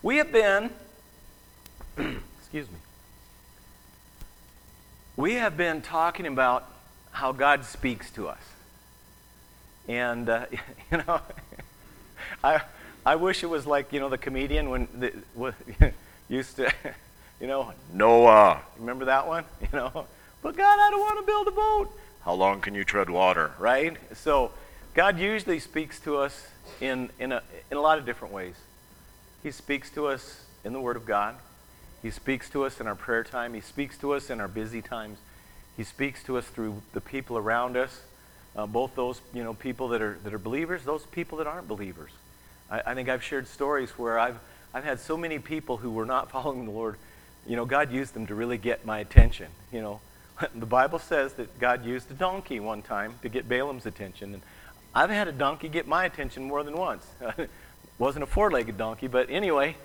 We have been, excuse me, we have been talking about how God speaks to us. And, I wish it was like, the comedian when used to, Noah. Remember that one? But God, I don't want to build a boat. How long can you tread water, right? So God usually speaks to us in a lot of different ways. He speaks to us in the Word of God. He speaks to us in our prayer time. He speaks to us in our busy times. He speaks to us through the people around us, both those people that are believers, those people that aren't believers. I think I've shared stories where I've had so many people who were not following the Lord. God used them to really get my attention. The Bible says that God used a donkey one time to get Balaam's attention, and I've had a donkey get my attention more than once. Wasn't a four-legged donkey, but anyway,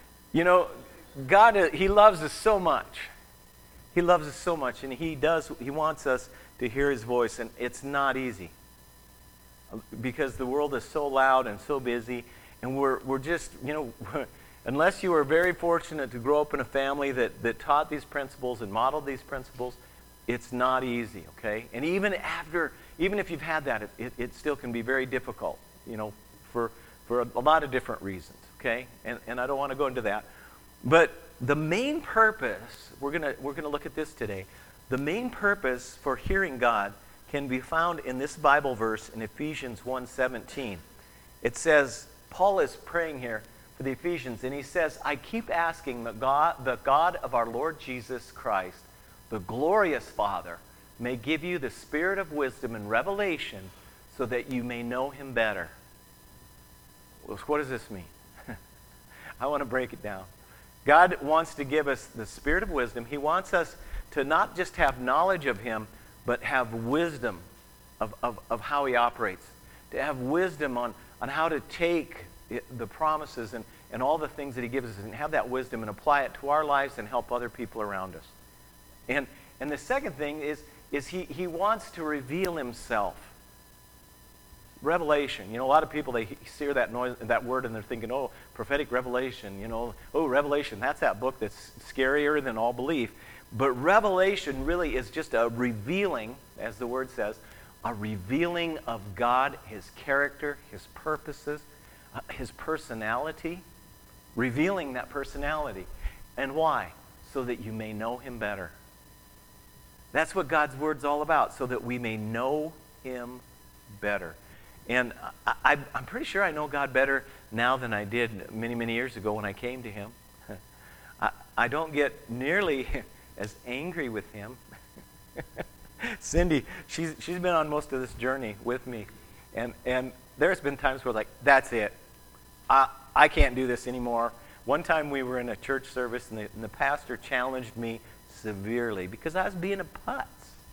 God, He loves us so much. He loves us so much, and He wants us to hear His voice, and it's not easy because the world is so loud and so busy, and we're just, unless you were very fortunate to grow up in a family that taught these principles and modeled these principles, it's not easy, okay? And even if you've had that, it still can be very difficult, for a lot of different reasons, okay? And I don't want to go into that. But the main purpose, we're gonna look at this today. The main purpose for hearing God can be found in this Bible verse in Ephesians 1:17. It says, Paul is praying here for the Ephesians, and he says, I keep asking the God of our Lord Jesus Christ, the glorious Father, may give you the spirit of wisdom and revelation so that you may know Him better. Well, what does this mean? I want to break it down. God wants to give us the spirit of wisdom. He wants us to not just have knowledge of Him, but have wisdom of how He operates. To have wisdom on how to take the promises and all the things that He gives us and have that wisdom and apply it to our lives and help other people around us. And the second thing is He wants to reveal Himself. Revelation. A lot of people, they hear that word and they're thinking, oh, prophetic revelation, oh, Revelation, that's that book that's scarier than all belief. But Revelation really is just a revealing, as the word says, a revealing of God, His character, His purposes, His personality, revealing that personality. And why? So that you may know Him better. That's what God's Word's all about, so that we may know Him better. And I'm pretty sure I know God better now than I did many, many years ago when I came to Him. I don't get nearly as angry with Him. Cindy, she's been on most of this journey with me. And there's been times where that's it. I can't do this anymore. One time we were in a church service and the pastor challenged me severely because I was being a putz.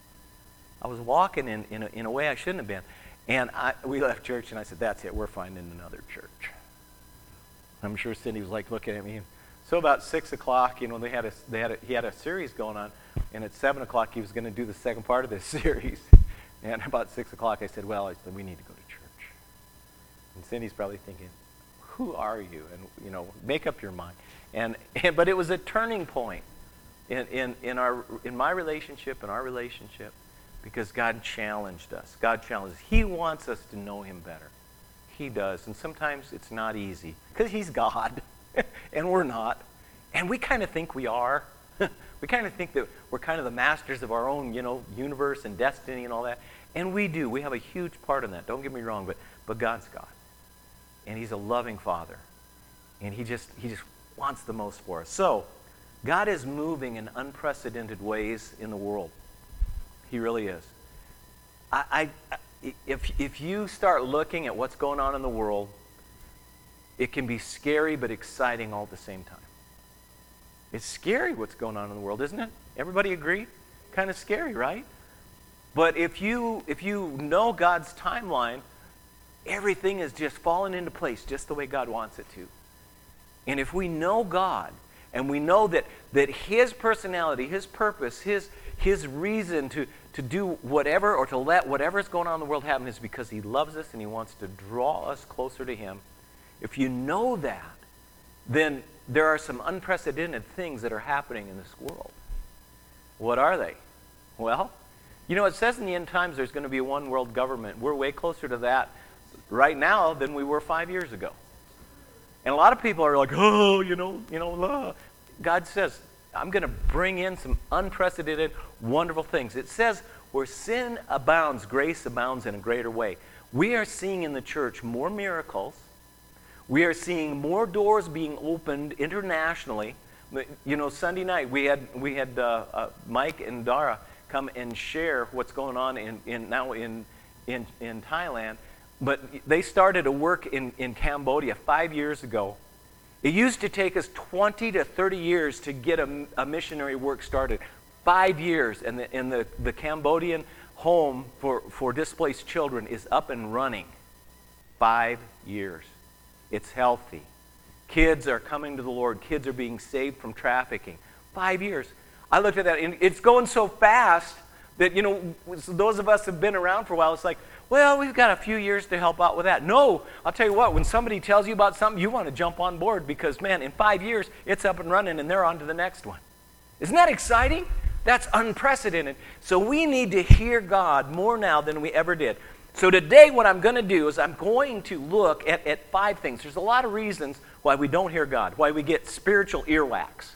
I was walking in a way I shouldn't have been. And we left church, and I said, that's it, we're finding another church. I'm sure Cindy was looking at me. So about 6 o'clock, he had a series going on, and at 7 o'clock he was going to do the second part of this series. And about 6 o'clock I said, we need to go to church. And Cindy's probably thinking, who are you? And, make up your mind. But it was a turning point in my relationship and our relationship. Because God challenged us. God challenged us. He wants us to know Him better. He does. And sometimes it's not easy. Because He's God. And we're not. And we kind of think we are. We kind of think that we're kind of the masters of our own, universe and destiny and all that. And we do. We have a huge part in that. Don't get me wrong. But God's God. And He's a loving Father. And He just wants the most for us. So, God is moving in unprecedented ways in the world. He really is. If you start looking at what's going on in the world, it can be scary but exciting all at the same time. It's scary what's going on in the world, isn't it? Everybody agree? Kind of scary, right? But if you know God's timeline, everything is just falling into place just the way God wants it to. And if we know God, and we know that His personality, His purpose, His reason to do whatever or to let whatever is going on in the world happen is because He loves us and He wants to draw us closer to Him. If you know that, then there are some unprecedented things that are happening in this world. What are they? Well, it says in the end times there's going to be a one world government. We're way closer to that right now than we were 5 years ago. And a lot of people are like, God says, I'm going to bring in some unprecedented, wonderful things. It says, where sin abounds, grace abounds in a greater way. We are seeing in the church more miracles. We are seeing more doors being opened internationally. Sunday night we had Mike and Dara come and share what's going on in Thailand. But they started a work in Cambodia 5 years ago. It used to take us 20 to 30 years to get a missionary work started. 5 years, and the Cambodian home for displaced children is up and running. 5 years. It's healthy. Kids are coming to the Lord. Kids are being saved from trafficking. 5 years. I looked at that, and it's going so fast that, those of us who have been around for a while, it's like, well, we've got a few years to help out with that. No, I'll tell you what, when somebody tells you about something, you want to jump on board because, man, in 5 years, it's up and running, and they're on to the next one. Isn't that exciting? That's unprecedented. So we need to hear God more now than we ever did. So today what I'm going to do is I'm going to look at 5 things. There's a lot of reasons why we don't hear God, why we get spiritual earwax.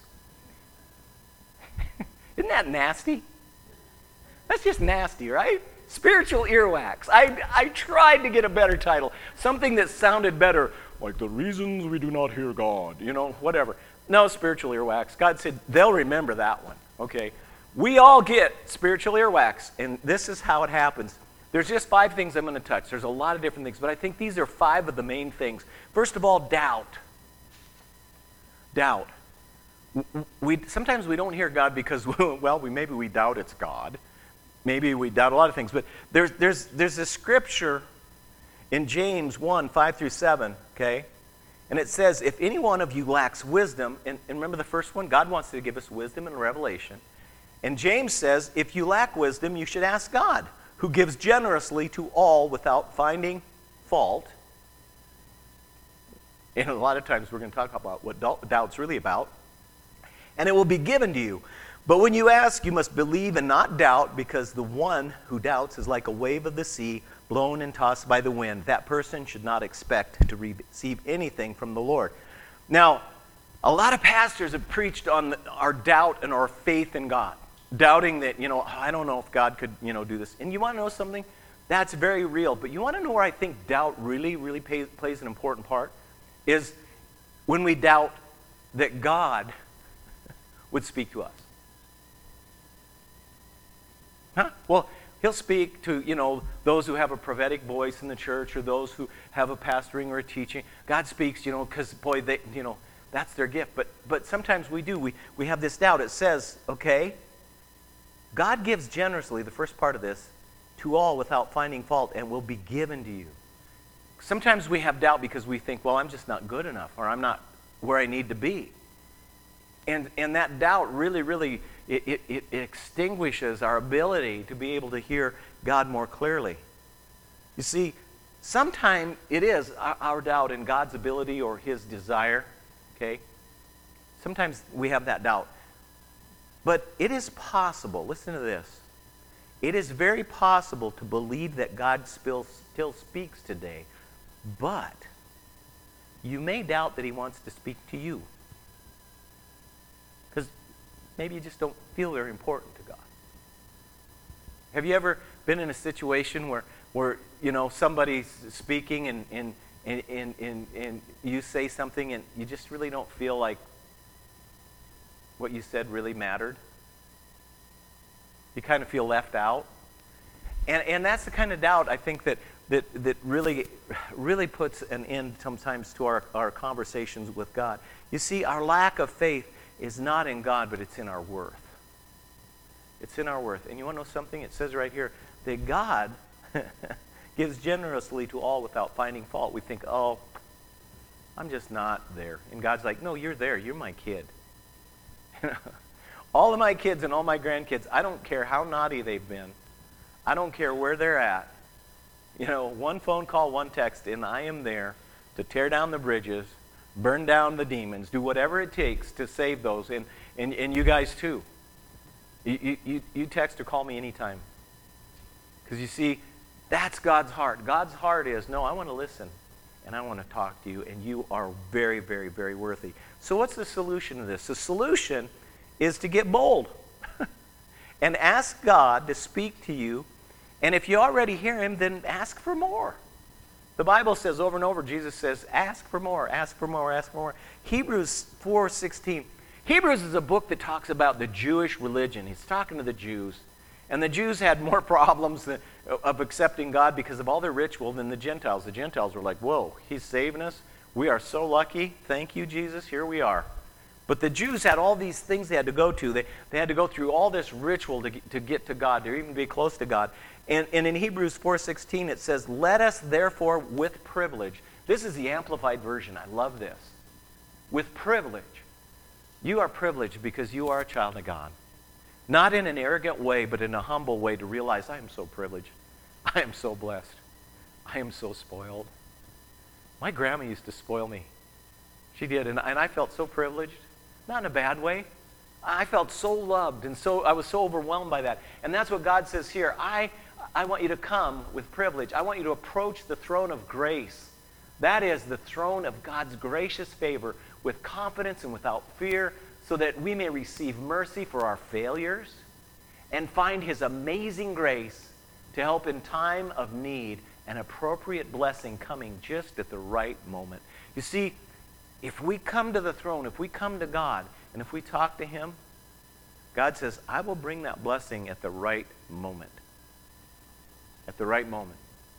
Isn't that nasty? That's just nasty, right? Spiritual earwax. I tried to get a better title, something that sounded better, like the reasons we do not hear God, whatever. No, spiritual earwax. God said they'll remember that one, okay? We all get spiritual earwax, and this is how it happens. There's just 5 things I'm going to touch. There's a lot of different things, but I think these are 5 of the main things. First of all, doubt. Doubt. Sometimes we don't hear God because, maybe we doubt it's God. Maybe we doubt a lot of things. But there's a scripture in James 1, 5 through 7, okay? And it says, if any one of you lacks wisdom, and remember the first one, God wants to give us wisdom and revelation. And James says, if you lack wisdom, you should ask God, who gives generously to all without finding fault. And a lot of times we're going to talk about what doubt's really about. And it will be given to you. But when you ask, you must believe and not doubt, because the one who doubts is like a wave of the sea, blown and tossed by the wind. That person should not expect to receive anything from the Lord. Now, a lot of pastors have preached on our doubt and our faith in God. Doubting that, I don't know if God could, do this. And you want to know something? That's very real. But you want to know where I think doubt really, really plays an important part? Is when we doubt that God would speak to us. Huh? Well, he'll speak to, those who have a prophetic voice in the church or those who have a pastoring or a teaching. God speaks, because, boy, they, that's their gift. But sometimes we do. We have this doubt. It says, okay, God gives generously, the first part of this, to all without finding fault, and will be given to you. Sometimes we have doubt because we think, well, I'm just not good enough, or I'm not where I need to be. And that doubt really, really, it extinguishes our ability to be able to hear God more clearly. You see, sometimes it is our doubt in God's ability or His desire, okay? Sometimes we have that doubt. But it is possible, listen to this, it is very possible to believe that God still speaks today, but you may doubt that He wants to speak to you. Because maybe you just don't feel very important to God. Have you ever been in a situation where somebody's speaking and you say something and you just really don't feel like what you said really mattered? You kind of feel left out. And that's the kind of doubt I think that really, really puts an end sometimes to our conversations with God. You see, our lack of faith is not in God, but it's in our worth. It's in our worth. And you want to know something? It says right here that God gives generously to all without finding fault. We think, oh, I'm just not there. And God's like, no, you're there. You're my kid. All of my kids and all my grandkids, I don't care how naughty they've been. I don't care where they're at. One phone call, one text, and I am there to tear down the bridges, Burn down the demons. Do whatever it takes to save those. And you guys too. You text or call me anytime. Because you see, that's God's heart. God's heart is, no, I want to listen. And I want to talk to you. And you are very, very, very worthy. So what's the solution to this? The solution is to get bold. And ask God to speak to you. And if you already hear him, then ask for more. The Bible says over and over, Jesus says, ask for more, ask for more, ask for more. Hebrews 4:16. Hebrews is a book that talks about the Jewish religion. He's talking to the Jews. And the Jews had more problems of accepting God because of all their ritual than the Gentiles. The Gentiles were like, whoa, he's saving us. We are so lucky. Thank you, Jesus. Here we are. But the Jews had all these things they had to go to. They had to go through all this ritual to get to God, to even be close to God. And in Hebrews 4:16 it says, let us therefore with privilege. This is the Amplified Version. I love this. With privilege. You are privileged because you are a child of God. Not in an arrogant way, but in a humble way to realize I am so privileged. I am so blessed. I am so spoiled. My grandma used to spoil me. She did, and I felt so privileged. Not in a bad way. I felt so loved, and I was so overwhelmed by that. And that's what God says here. I want you to come with privilege. I want you to approach the throne of grace. That is the throne of God's gracious favor with confidence and without fear, so that we may receive mercy for our failures and find his amazing grace to help in time of need, an appropriate blessing coming just at the right moment. You see, if we come to the throne, if we come to God, and if we talk to him, God says, I will bring that blessing at the right moment. At the right moment.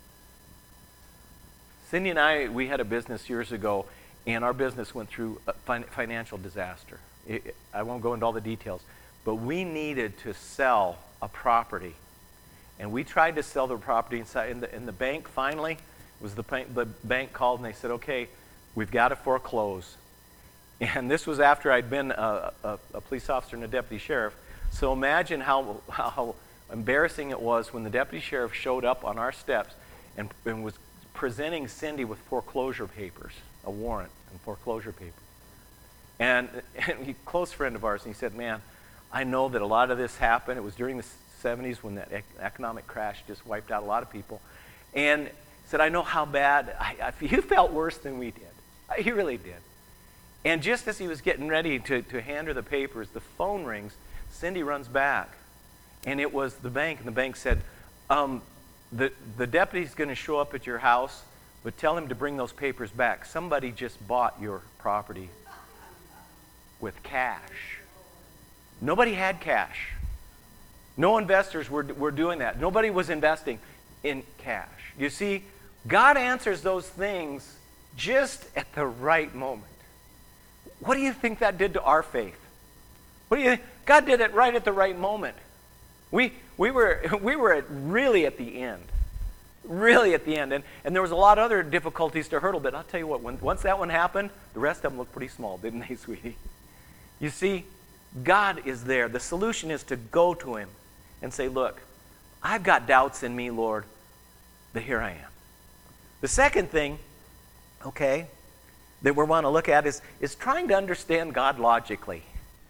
Cindy and I, we had a business years ago, and our business went through a financial disaster. I won't go into all the details, but we needed to sell a property. And we tried to sell the property inside. In the bank, finally, the bank called and they said, okay, we've got to foreclose. And this was after I'd been a police officer and a deputy sheriff. So imagine how embarrassing it was when the deputy sheriff showed up on our steps and was presenting Cindy with foreclosure papers, a warrant and foreclosure papers. And a close friend of ours, and he said, man, I know that a lot of this happened. It was during the 70s when that economic crash just wiped out a lot of people. And he said, I know how bad, you felt worse than we did. He really did. And just as he was getting ready to hand her the papers, the phone rings. Cindy runs back. And it was the bank. And the bank said, the deputy's going to show up at your house, but tell him to bring those papers back. Somebody just bought your property with cash. Nobody had cash. No investors were doing that. Nobody was investing in cash. You see, God answers those things just at the right moment. What do you think that did to our faith? What do you think? God did it right at the right moment. We were really at the end. Really at the end. And there was a lot of other difficulties to hurdle, but I'll tell you what, once that one happened, the rest of them looked pretty small, didn't they, sweetie? You see, God is there. The solution is to go to him and say, look, I've got doubts in me, Lord, but here I am. The second thing, okay, that we want to look at is trying to understand God logically.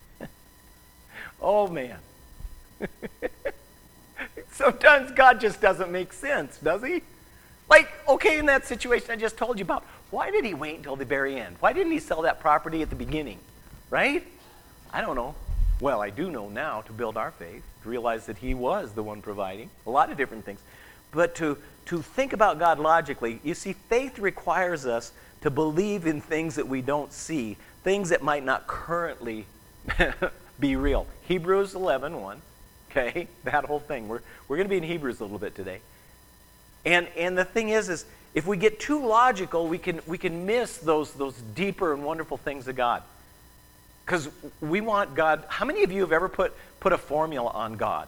Oh, man. Sometimes God just doesn't make sense, does he? Like, okay, in that situation I just told you about, why did he wait until the very end? Why didn't he sell that property at the beginning? Right? I don't know. Well, I do know now to build our faith, to realize that he was the one providing a lot of different things. But to think about God logically, you see, faith requires us to believe in things that we don't see, things that might not currently be real. Hebrews 11:1, okay, that whole thing. We're going to be in Hebrews a little bit today. And the thing is if we get too logical, we can miss those deeper and wonderful things of God. Because we want God. How many of you have ever put a formula on God?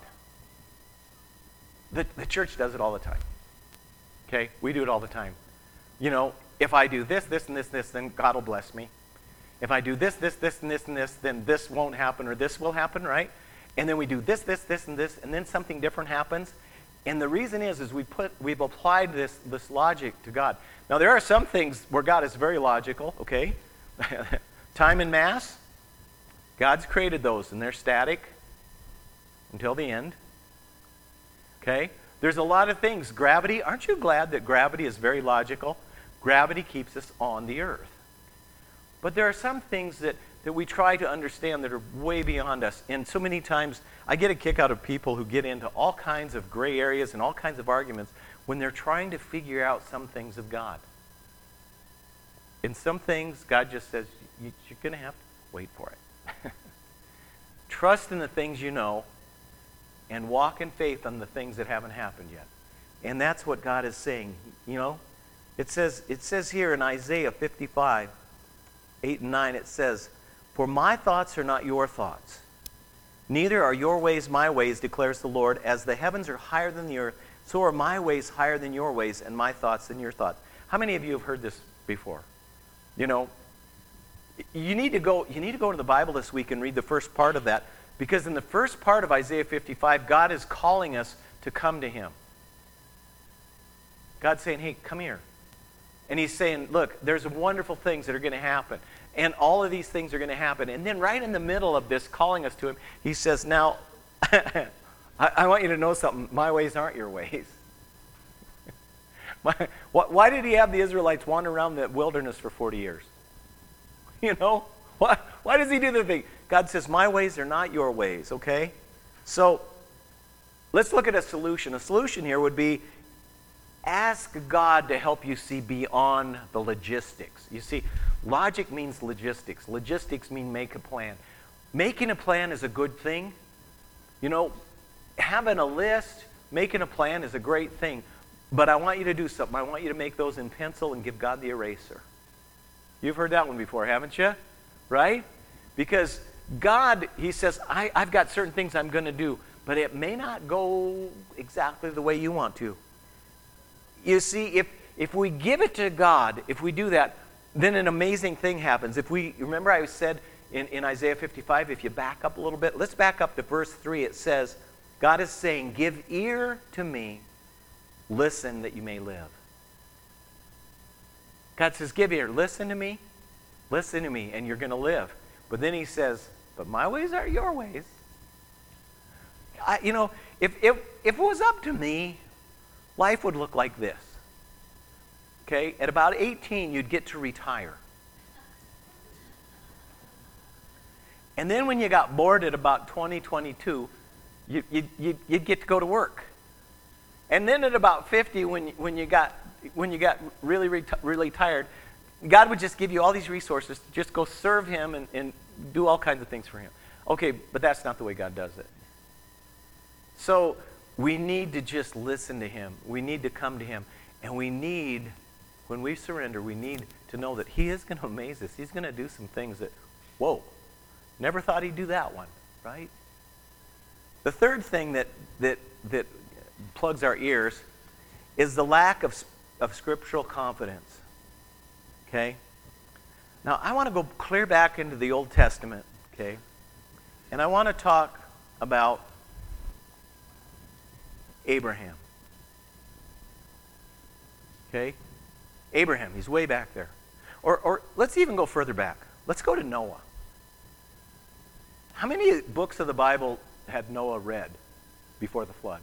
The church does it all the time. Okay? We do it all the time. You know, if I do this, this, and this, then God will bless me. If I do this, this, this, and this, and this, then this won't happen, or this will happen, right? And then we do this, this, this, and this, and then something different happens. And the reason is we've applied this logic to God. Now, there are some things where God is very logical, okay? Time and mass, God's created those, and they're static until the end. Okay? There's a lot of things. Gravity, aren't you glad that gravity is very logical? Gravity keeps us on the earth. But there are some things that we try to understand that are way beyond us. And so many times, I get a kick out of people who get into all kinds of gray areas and all kinds of arguments when they're trying to figure out some things of God. In some things, God just says, you're going to have to wait for it. Trust in the things you know and walk in faith on the things that haven't happened yet. And that's what God is saying. You know, it says here in Isaiah 55, 8 and 9, it says, "For my thoughts are not your thoughts, neither are your ways my ways, declares the Lord. As the heavens are higher than the earth, so are my ways higher than your ways, and my thoughts than your thoughts." How many of you have heard this before? You know, you need to go to the Bible this week and read the first part of that, because in the first part of Isaiah 55, God is calling us to come to Him. God's saying, hey, come here. And He's saying, look, there's wonderful things that are going to happen. And all of these things are going to happen. And then right in the middle of this, calling us to Him, He says, now, I want you to know something. My ways aren't your ways. Why did He have the Israelites wander around the wilderness for 40 years? You know? Why does He do the thing? God says, my ways are not your ways, okay? So, let's look at a solution. A solution here would be, ask God to help you see beyond the logistics. You see, logic means logistics. Logistics mean make a plan. Making a plan is a good thing. You know, having a list, making a plan is a great thing. But I want you to do something. I want you to make those in pencil and give God the eraser. You've heard that one before, haven't you? Right? Because God, He says, I've got certain things I'm going to do, but it may not go exactly the way you want to. You see, if we give it to God, if we do that, then an amazing thing happens. Remember I said in Isaiah 55, if you back up a little bit, let's back up to verse 3. It says, God is saying, give ear to me, listen that you may live. God says, give ear, listen to me, and you're going to live. But then He says, but my ways are your ways. If it was up to me, life would look like this. Okay? At about 18, you'd get to retire. And then when you got bored at about 20, 22, you'd get to go to work. And then at about 50, when you got really tired, God would just give you all these resources to just go serve Him and do all kinds of things for Him. Okay, but that's not the way God does it. So we need to just listen to Him. We need to come to Him. And when we surrender, we need to know that He is going to amaze us. He's going to do some things that, whoa, never thought He'd do that one, right? The third thing that plugs our ears is the lack of scriptural confidence. Okay? Now, I want to go clear back into the Old Testament, okay? And I want to talk about Abraham. Okay? Abraham, he's way back there. Or let's even go further back. Let's go to Noah. How many books of the Bible had Noah read before the flood?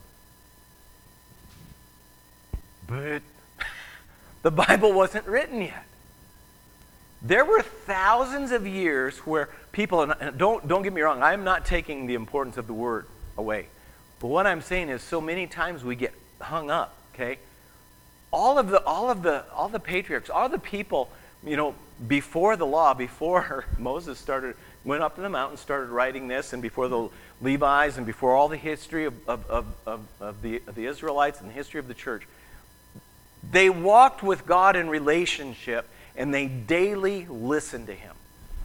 But the Bible wasn't written yet. There were thousands of years where people, and don't get me wrong, I'm not taking the importance of the word away. But what I'm saying is so many times we get hung up, okay? All the patriarchs, all the people, before the law, before Moses went up to the mountain, started writing this, and before the Levites, and before all the history of the Israelites and the history of the church, they walked with God in relationship, and they daily listened to Him.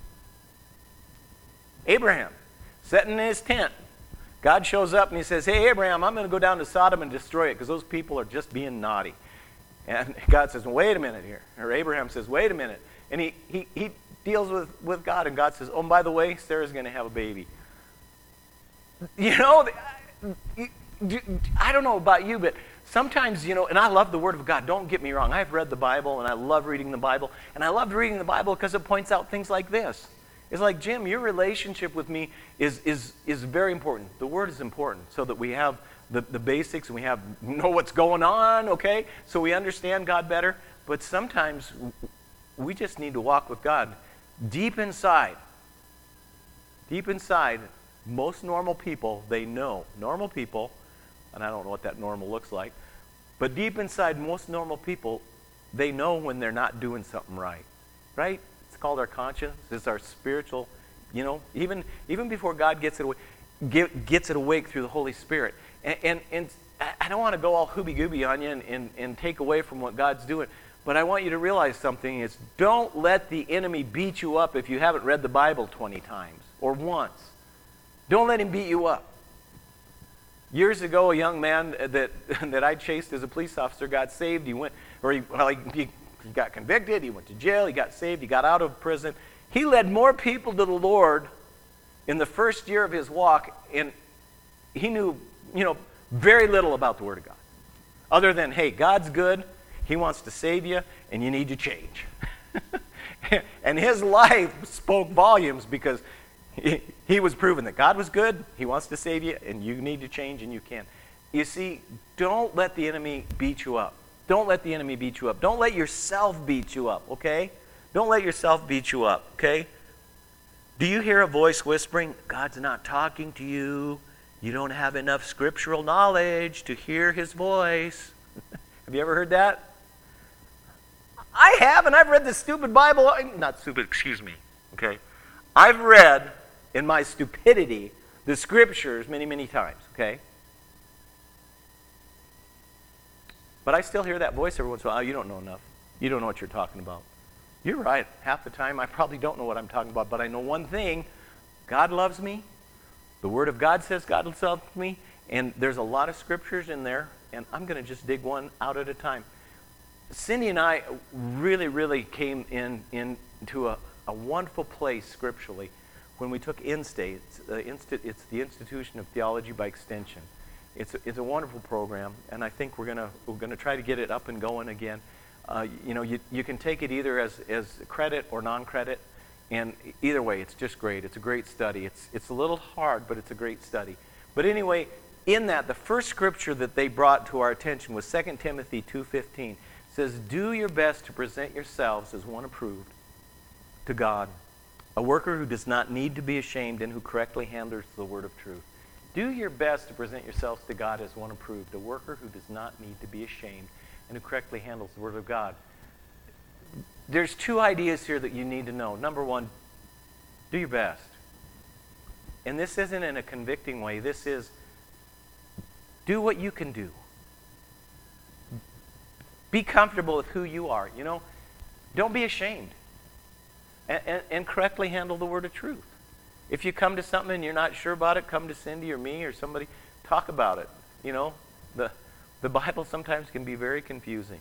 Abraham, sitting in his tent, God shows up and He says, hey, Abraham, I'm going to go down to Sodom and destroy it because those people are just being naughty. And God says, wait a minute here. Or Abraham says, wait a minute. And he deals with God, and God says, oh, and by the way, Sarah's going to have a baby. I don't know about you, but Sometimes, and I love the Word of God. Don't get me wrong. I've read the Bible, and I love reading the Bible. And I love reading the Bible because it points out things like this. It's like, Jim, your relationship with me is very important. The Word is important so that we have the basics and we know what's going on, okay? So we understand God better. But sometimes we just need to walk with God deep inside. Deep inside, most normal people, they know. Normal people, and I don't know what that normal looks like, but deep inside most normal people, they know when they're not doing something right. Right? It's called our conscience. It's our spiritual, even before God gets it awake through the Holy Spirit. And I don't want to go all hooby-gooby on you and take away from what God's doing, but I want you to realize something is don't let the enemy beat you up if you haven't read the Bible 20 times or once. Don't let him beat you up. Years ago, a young man that I chased as a police officer got saved. He got convicted. He went to jail. He got saved. He got out of prison. He led more people to the Lord in the first year of his walk, and he knew, very little about the Word of God, other than, hey, God's good. He wants to save you, and you need to change. And his life spoke volumes because he was proving that God was good, He wants to save you, and you need to change, and you can. You see, don't let the enemy beat you up. Don't let the enemy beat you up. Don't let yourself beat you up, okay? Don't let yourself beat you up, okay? Do you hear a voice whispering, God's not talking to you. You don't have enough scriptural knowledge to hear His voice. Have you ever heard that? I have, and I've read the stupid Bible. Not stupid, excuse me, okay? I've read, in my stupidity, the scriptures many, many times, okay? But I still hear that voice every once in a while. Oh, you don't know enough. You don't know what you're talking about. You're right. Half the time, I probably don't know what I'm talking about, but I know one thing. God loves me. The Word of God says God loves me, and there's a lot of scriptures in there, and I'm going to just dig one out at a time. Cindy and I really, really came into a wonderful place scripturally when we took InState. It's the Institution of Theology by Extension. It's a wonderful program, and I think we're gonna try to get it up and going again. You can take it either as credit or non-credit, and either way, it's just great. It's a great study. It's a little hard, but it's a great study. But anyway, in that, the first scripture that they brought to our attention was 2 Timothy 2:15. It says, "Do your best to present yourselves as one approved to God, a worker who does not need to be ashamed and who correctly handles the word of truth." Do your best to present yourselves to God as one approved, a worker who does not need to be ashamed and who correctly handles the word of God. There's two ideas here that you need to know. Number one, do your best. And this isn't in a convicting way. This is do what you can do. Be comfortable with who you are. Don't be ashamed. And correctly handle the word of truth. If you come to something and you're not sure about it, come to Cindy or me or somebody. Talk about it. The Bible sometimes can be very confusing.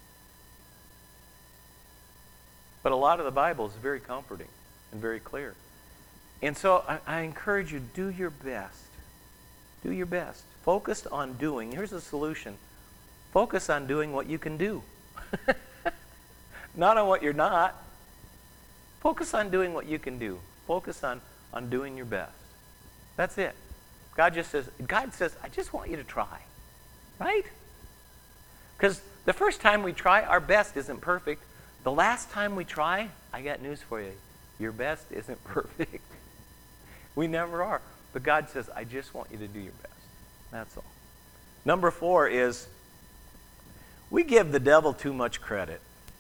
But a lot of the Bible is very comforting and very clear. And so I encourage you, do your best. Do your best. Focus on doing. Here's the solution. Focus on doing what you can do. Not on what you're not. Focus on doing what you can do. Focus on doing your best. That's it. God says, I just want you to try. Right? Because the first time we try, our best isn't perfect. The last time we try, I got news for you. Your best isn't perfect. We never are. But God says, I just want you to do your best. That's all. Number 4 is, we give the devil too much credit.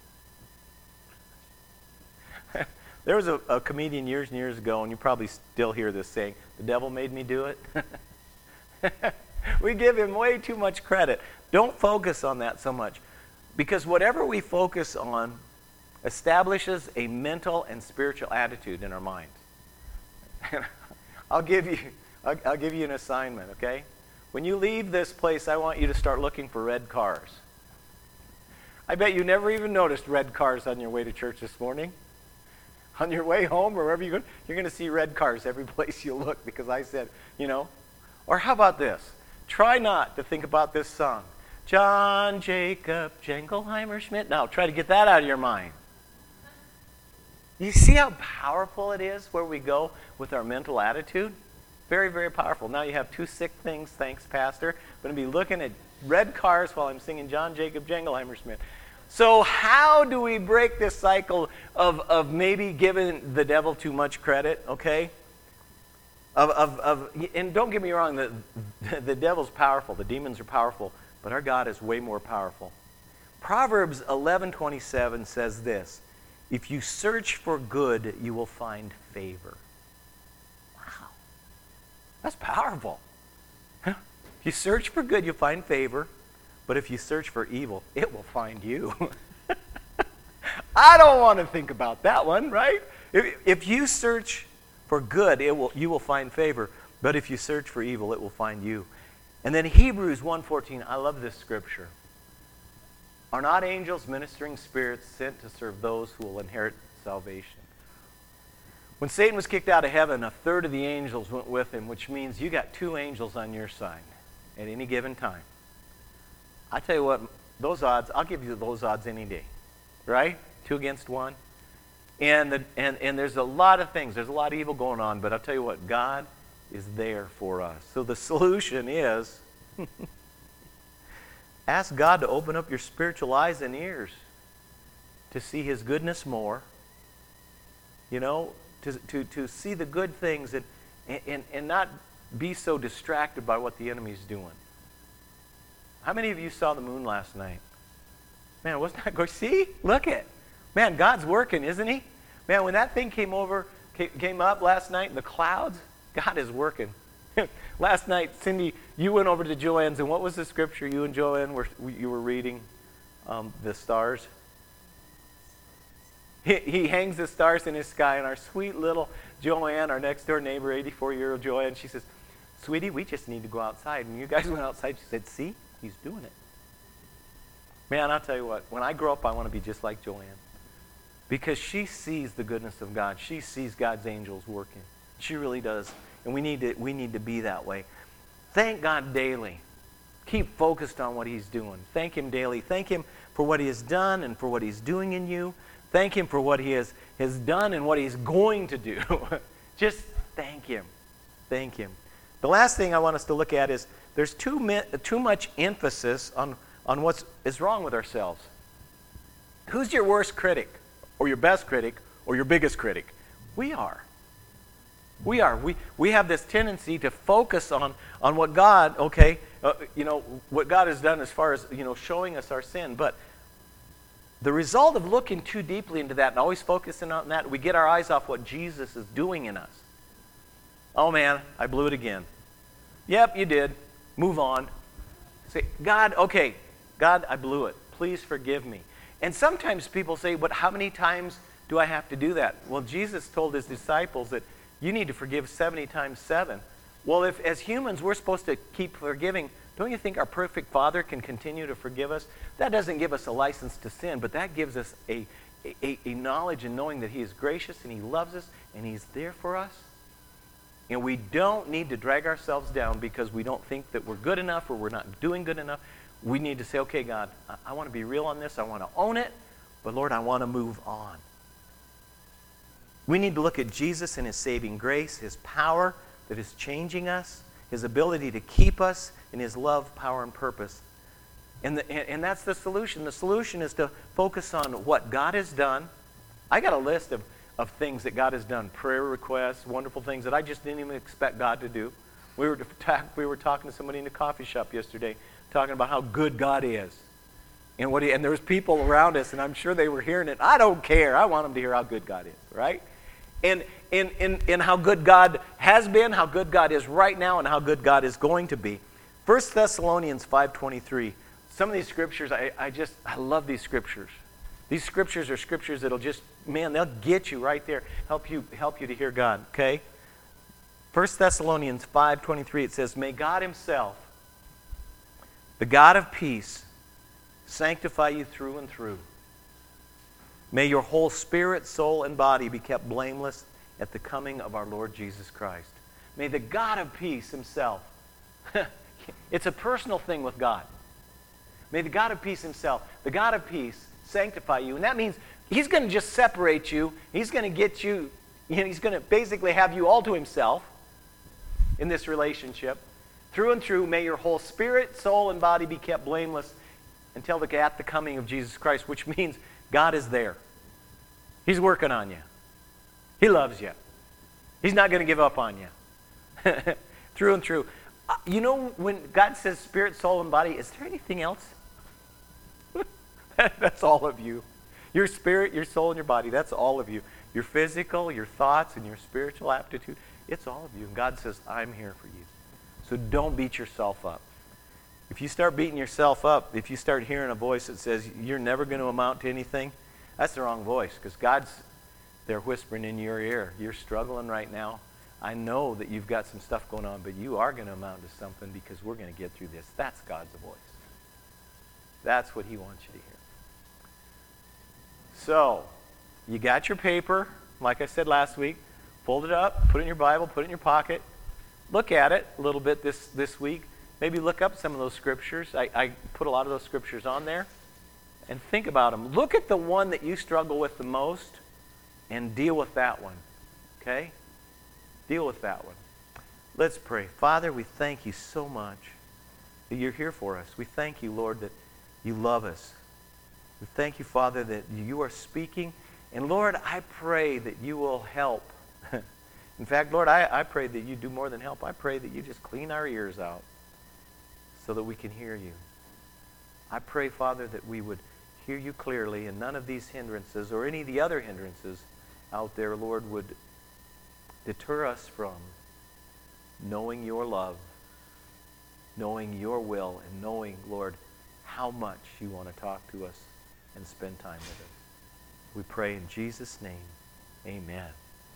There was a comedian years and years ago, and you probably still hear this saying, the devil made me do it. We give him way too much credit. Don't focus on that so much. Because whatever we focus on establishes a mental and spiritual attitude in our minds. I'll give you an assignment, okay? When you leave this place, I want you to start looking for red cars. I bet you never even noticed red cars on your way to church this morning. On your way home or wherever you go, you're going to see red cars every place you look, because I said, Or how about this? Try not to think about this song. John Jacob Jingleheimer Schmidt. Now, try to get that out of your mind. You see how powerful it is where we go with our mental attitude? Very, very powerful. Now you have two sick things, thanks, Pastor. I'm going to be looking at red cars while I'm singing John Jacob Jingleheimer Schmidt. So how do we break this cycle of maybe giving the devil too much credit, okay? And don't get me wrong, the devil's powerful, the demons are powerful, but our God is way more powerful. Proverbs 11:27 says this, if you search for good, you will find favor. Wow. That's powerful. If you search for good, you'll find favor. But if you search for evil, it will find you. I don't want to think about that one, right? If you search for good, you will find favor. But if you search for evil, it will find you. And then Hebrews 1:14, I love this scripture. Are not angels ministering spirits sent to serve those who will inherit salvation? When Satan was kicked out of heaven, a third of the angels went with him, which means you got 2 angels on your side at any given time. I tell you what, those odds, I'll give you those odds any day, right? 2 against 1. And there's a lot of things, there's a lot of evil going on, but I'll tell you what, God is there for us. So the solution is ask God to open up your spiritual eyes and ears to see His goodness more, you know, to see the good things and not be so distracted by what the enemy's doing. How many of you saw the moon last night? Man, wasn't that good? See? Look it. Man, God's working, isn't He? Man, when that thing came up last night in the clouds, God is working. Last night, Cindy, you went over to Joanne's, and what was the scripture you and Joanne you were reading? The stars. He hangs the stars in his sky, and our sweet little Joanne, our next door neighbor, 84-year-old Joanne, she says, sweetie, we just need to go outside. And you guys went outside. She said, see, He's doing it. Man, I'll tell you what, when I grow up, I want to be just like Joanne. Because she sees the goodness of God. She sees God's angels working. She really does. And we need to be that way. Thank God daily. Keep focused on what He's doing. Thank Him daily. Thank Him for what He has done and for what He's doing in you. Thank Him for what He has done and what He's going to do. Just thank Him. Thank Him. The last thing I want us to look at is there's too much emphasis on what is wrong with ourselves. Who's your worst critic? Or your best critic? Or your biggest critic? We are. We are. We have this tendency to focus on what God, what God has done as far as, showing us our sin. But the result of looking too deeply into that and always focusing on that, we get our eyes off what Jesus is doing in us. Oh man, I blew it again. Yep, you did. Move on. Say, God, I blew it. Please forgive me. And sometimes people say, but how many times do I have to do that? Well, Jesus told His disciples that you need to forgive 70 times 7. Well, if as humans we're supposed to keep forgiving, don't you think our perfect Father can continue to forgive us? That doesn't give us a license to sin, but that gives us a knowledge and knowing that He is gracious and He loves us and He's there for us. And we don't need to drag ourselves down because we don't think that we're good enough or we're not doing good enough. We need to say, okay, God, I want to be real on this. I want to own it. But Lord, I want to move on. We need to look at Jesus and His saving grace, His power that is changing us, His ability to keep us, and His love, power, and purpose. And that's the solution. The solution is to focus on what God has done. I got a list of things that God has done, prayer requests, wonderful things that I just didn't even expect God to do. We were talking to somebody in the coffee shop yesterday, talking about how good God is. And there was people around us, and I'm sure they were hearing it. I don't care. I want them to hear how good God is, right? And how good God has been, how good God is right now, and how good God is going to be. 1 Thessalonians 5:23. Some of these scriptures, I love these scriptures. These scriptures are scriptures that'll just, man, they'll get you right there, help you to hear God, okay? 1 Thessalonians 5:23, it says, may God Himself, the God of peace, sanctify you through and through. May your whole spirit, soul, and body be kept blameless at the coming of our Lord Jesus Christ. May the God of peace Himself, it's a personal thing with God. May the God of peace himself, the God of peace, sanctify you. And that means he's going to just separate you. He's going to get you, he's going to basically have you all to himself in this relationship. Through and through, may your whole spirit, soul, and body be kept blameless until at the coming of Jesus Christ, which means God is there. He's working on you. He loves you. He's not going to give up on you. Through and through. You know, when God says spirit, soul, and body, is there anything else? That's all of you. Your spirit, your soul, and your body, that's all of you. Your physical, your thoughts, and your spiritual aptitude, it's all of you. And God says, I'm here for you. So don't beat yourself up. If you start beating yourself up, if you start hearing a voice that says you're never going to amount to anything, that's the wrong voice, because God's there whispering in your ear. You're struggling right now. I know that you've got some stuff going on, but you are going to amount to something because we're going to get through this. That's God's voice. That's what he wants you to hear. So, you got your paper, like I said last week. Fold it up, put it in your Bible, put it in your pocket. Look at it a little bit this week. Maybe look up some of those scriptures. I put a lot of those scriptures on there. And think about them. Look at the one that you struggle with the most and deal with that one. Okay? Deal with that one. Let's pray. Father, we thank you so much that you're here for us. We thank you, Lord, that you love us. We thank you, Father, that you are speaking. And Lord, I pray that you will help. In fact, Lord, I pray that you do more than help. I pray that you just clean our ears out so that we can hear you. I pray, Father, that we would hear you clearly, and none of these hindrances or any of the other hindrances out there, Lord, would deter us from knowing your love, knowing your will, and knowing, Lord, how much you want to talk to us and spend time with us. We pray in Jesus' name, amen.